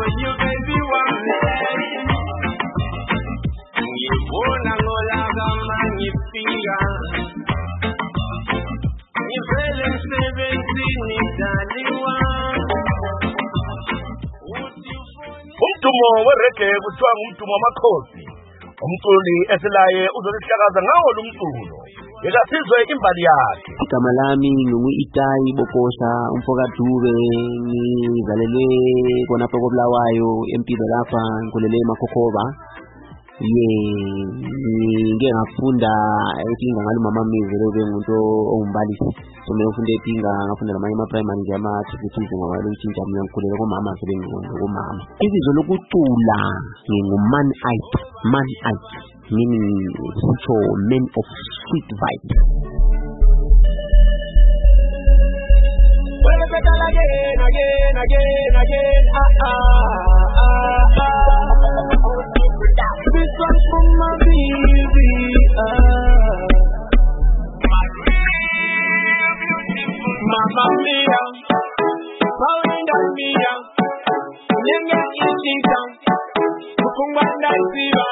for you, baby, one day. You wanna go like a man, you figure. You fell in 17, Italy one. Umtumo wereke kuthiwa ngumtumo wamakhosi. Umculi esilaye uzolihlakaza ngawo lumculo. Ekasizwe imbali yakhe. Igama lami ngingu-Itayi Bokosa umfoka Dube, ngizalelwe khonapha koBulawayo empilo lapha ngikholele eMakhokhoba. Ngike ngafunda ePinga ngalo mama Mizi lobe ngumuntu ongumbalisi. Somme ufunda ePinga ngafunda namanye ama-primary nje ama-activities ngoba lo ntshintsha mina ngikhulela komama sebengiqonda komama. Ibizo lokucula ngingu-Man-Ite, Man-Ite meaning sisho men of sweet vibe. Well, again, this one from my baby, Mamma mia, Paulina mia, Nenga Ishita, Kumanda Siva.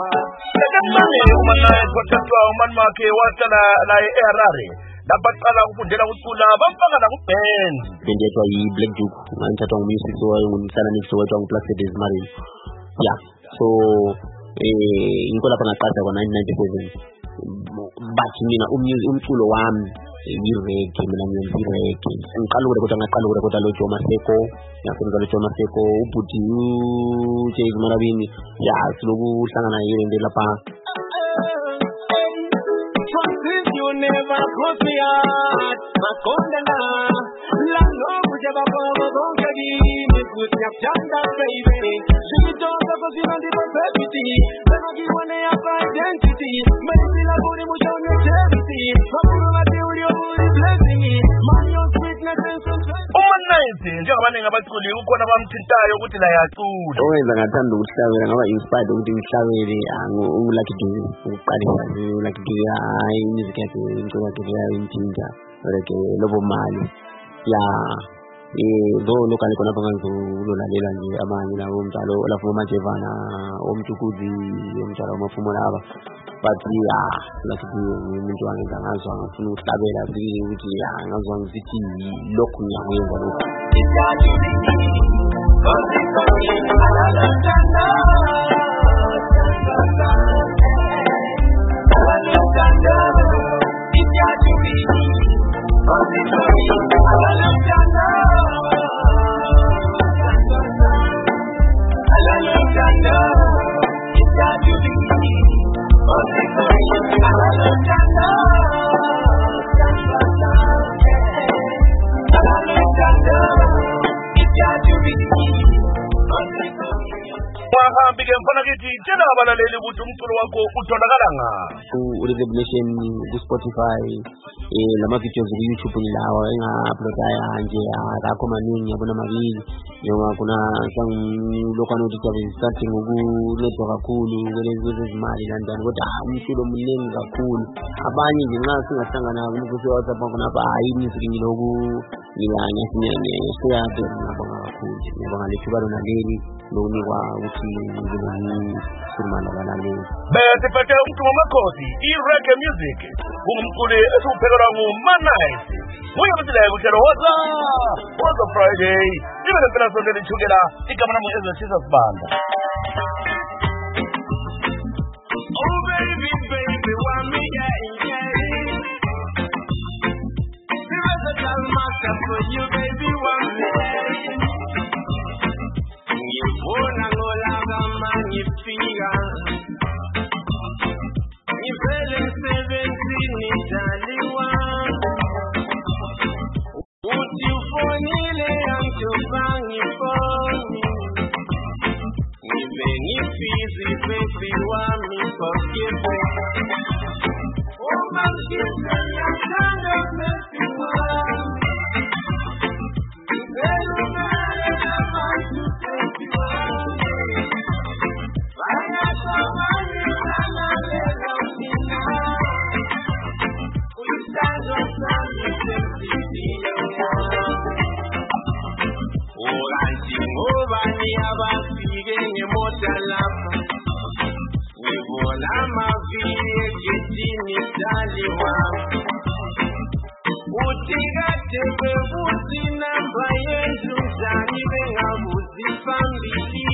Umanwakhe wahlala naye eHarare lapaqala ukufundela ukucula bafaka kuband bendiyedwa yi-Black Duke ngangithathwa ngumyisisi wayo ngumhlanganisi wedwa nguPlacido Ismail. So ngikho lapha ngaqala ngo-1997 but mina umculo wami yi-reggae, mina ngenza i-reggae. Ngaqala ukurekhoda lo Joe Maseko, ngafunda lo Joe Maseko, ubhuti uJay Marabini, siloku hlangana yile lapha. You never cross me out, my condena. Long over the baba, don't get in. It's good to have done that, baby. She don't because you don't have perfectity. Then I give one of identity. But it's still a good emotion, charity. I'm going to tell you who is blessing me. Man, your sweetness and sunshine. Njengabaningi abaculi ukhona bamthintayo ukuthi la yacula. Owenza ngathanda ukuhlabela ngaba inspired ukuthi ngihlabele uLucky Dube ukuqalisa uLucky Dube hayi music yakhe incoma yakhe yayinthinta like lobo mali lokale khona bangazulalela nje abanye labo umdlalo lapho uMajevana omTukuzi umdlalo wamafumo laba but Lucky Dube umuntu wangenza ngazwa ngifuna ukuhlabela ukuthi ngazwa ngisithi lokhu ngiyakwenza lokhu. Wahambike mfana kithi tshela abalaleli ukuthi umculo wakho utholakala ngaphi. Revelation ku-Spotify lama videos ku-YouTube ngilawa enga-uploada nje akakho maningi yabona mabili noma kuna lokho ukuthi jabe starting ngokuledwa kakhulu kwezezimali landani kodwa umculo mningi kakhulu abanye nje nxa singahlangana kumfuthi WhatsApp khona hayi music ngiloku ngiyanyasinyane ngiyabonga kakhulu ngiyabonga lethuba lona leli lokunikwa ukuthi ngikhuluma nabalaleli. Besiphethe umculo wamakhosi i-reggae music ungumculi esiwuphekelwa nguMan-Ite. Uye mthile kuhlelo Woza Friday ibe lempela sonke lithukela igama nami ezethisa sibanda. Oh baby, want me There's a girl master for you, baby, one day. You wanna go like a man, you figure. You fell in 17, Italy one. Would you for nearly and to bang you for me? Even if easy, baby, want me forgive me. Oh, my children, I'm kind of messing one. They don't matter how much you take you out. I got somebody and I let them see now. We stand on something to see you now. Oh, I see over the Bola mavie getini daliwa Utiga tebe buzi namba yesu Zani venga buzi fambili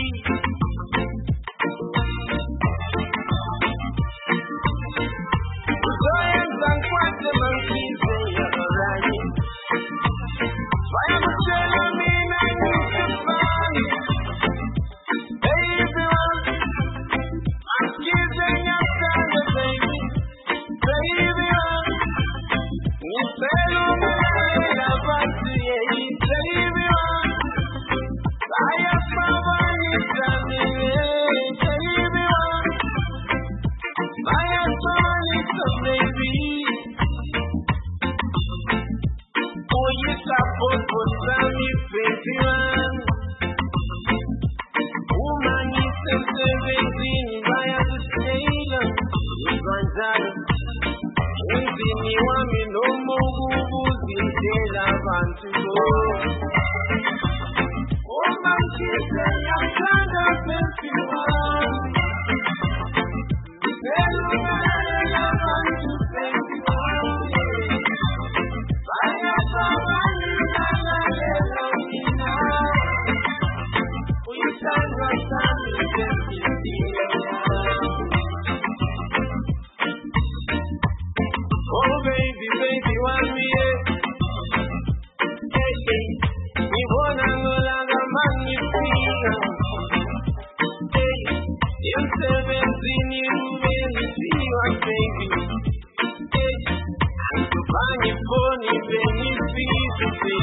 Uzoe mzankwate mankize ya orani Faya mchele mina nyusufani Baby one I'm kissing your tender baby Baby one You say you may have fancy Baby one I have someone you tell me Baby one I have someone you tell baby Oh you support for me baby one Woman is a 17 by a sailor Gonzalo Unzini wami no mugu Zintela bantu Woman kise ya kanda pepi wami Zelu ya bantu pepi wami Baya sabani nana lelo kina Oh baby, baby, want me Hey, hey Mi buona nola da magnifica Hey, io se benzini Benissimo, baby Hey, anche bagni buoni Benissimo, baby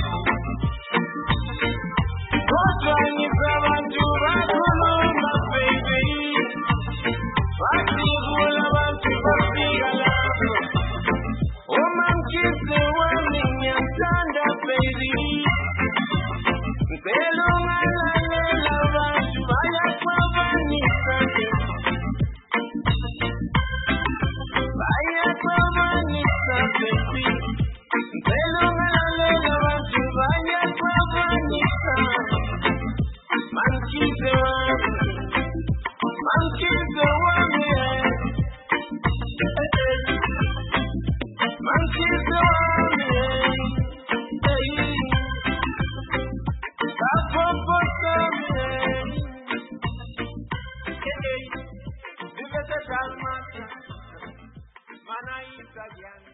Ogni preventura colomba, baby Fatti volavante particolare Oh man kiss the warning and stand up, baby Pelo malale lavante Vaya clavani sante Vaya clavani sante, baby Pelo malale lavante Vaya clavani sante Monkey the one, yeah. Monkey the one, yeah. Stop for some, yeah. Vive the calma, mana is again.